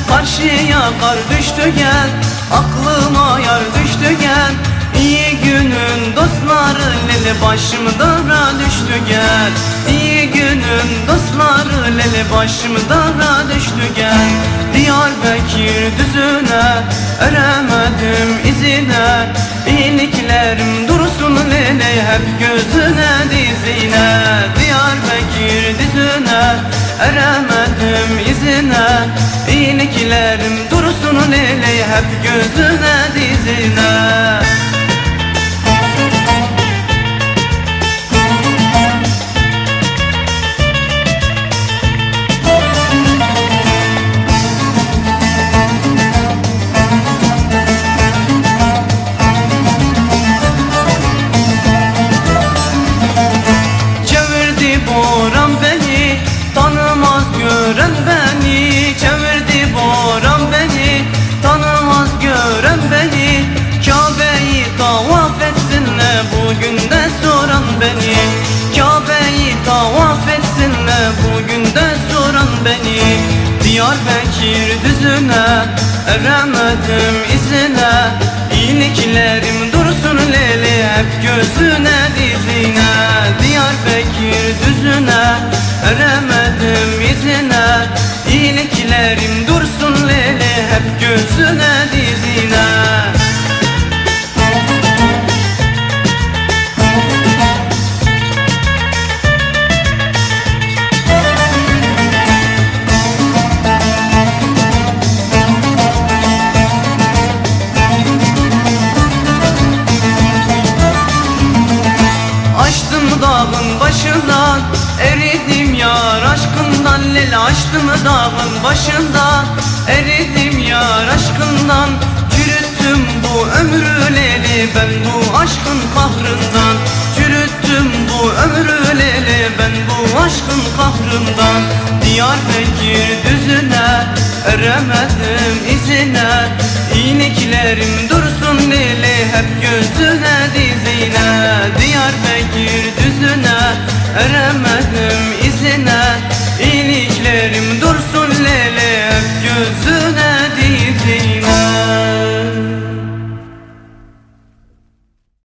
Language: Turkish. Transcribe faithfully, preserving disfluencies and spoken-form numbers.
Karşıya kar düştü gel, aklıma yar düştü gel. İyi günün dostları lele başımı dara düştü gel. İyi günün dostları lele başımı dara düştü gel. Diyarbakır düzüne eremedim izine. İyiliklerim dursun lele hep gözüne dizine. Diyarbakır düzüne eremedim izine. İyiliklerim dursun lele hep gözüne dizine. Boran beni, tanımaz gören beni. Çevirdi boran beni, tanımaz gören beni. Kabe'yi tavaf etsinler bugün de soran beni. Kabe'yi tavaf etsinler bugün de soran beni. Diyarbakır düzüne eremedim izine. İyiliklerim dursun lele hep gözüne dizine. Diyarbakır düzüne eremedim izine. İyiliklerim dursun lele hep gözüne dizine. Açtım dağın başından, eridim yar aşkından. Lele açtım dağın başından, eridim yar aşkından. Çürüttüm bu ömrü lele ben bu aşkın kahrından. Çürüttüm bu ömrü lele ben bu aşkın kahrından. Diyarbakır düzüne eremedim izine. İyiliklerim dursun lele hep gözüne dizine. Diyarbakır düzüne eremedim izine.